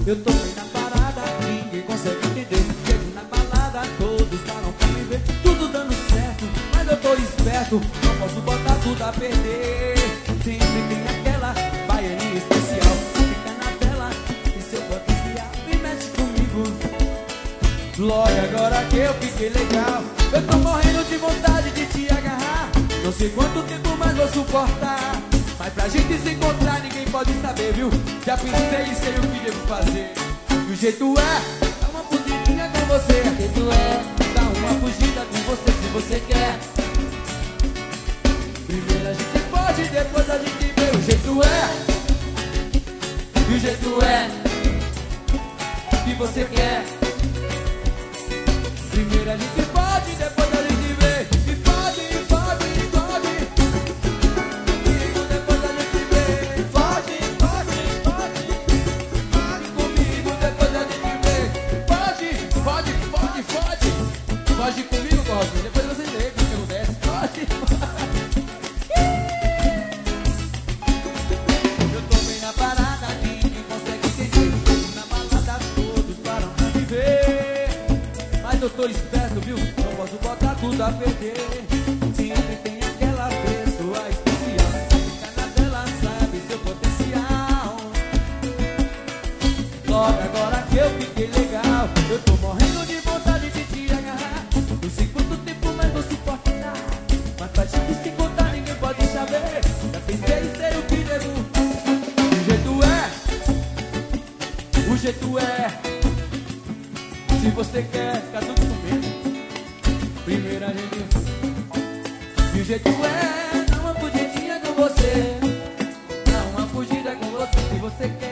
Eu tô bem na parada, ninguém consegue entender. Chego na balada, todos param pra me ver. Tudo dando certo, mas eu tô esperto. Não posso botar tudo a perder. Sempre tem aquela baianinha especial, fica na tela e seu potencial me mexe comigo. Logo agora que eu fiquei legal, eu tô morrendo de vontade de te agarrar. Não sei quanto tempo mais vou suportar, mas pra gente se encontrar ninguém pode saber, viu? Já pensei e sei o que devo fazer. E o jeito é dar uma fugidinha com você. O jeito é dar uma fugida com você se você quer. Primeiro a gente pode, depois a gente vê. O jeito é, e o jeito é que você quer. Primeiro a gente pode, depois a gente vê. E pode, pode, pode. Comigo depois a gente vê. Pode, pode, pode. Pode comigo depois a gente vê. Pode, pode, pode, pode. Pode comigo, Cosme. Depois você vê que eu desce. Pode, pode. Eu tô bem na parada, ninguém consegue entender. Na balada todos param pra me ver. Mas eu tô esperto, viu? Não posso botar tudo a perder. Sempre tem aquela pessoa especial, fica na tela, sabe seu potencial. Logo agora que eu fiquei legal, eu tô morrendo de vontade de te agarrar. Não sei quanto tempo mais vou suportar, mas pra gente se encontrar ninguém pode saber. Já pensei em ser o que devo. O jeito é, o jeito é. Se você quer ficar tudo comigo, primeiro a gente. E o jeito é dar uma fugidinha com você. Dar uma fugida com você se você quer.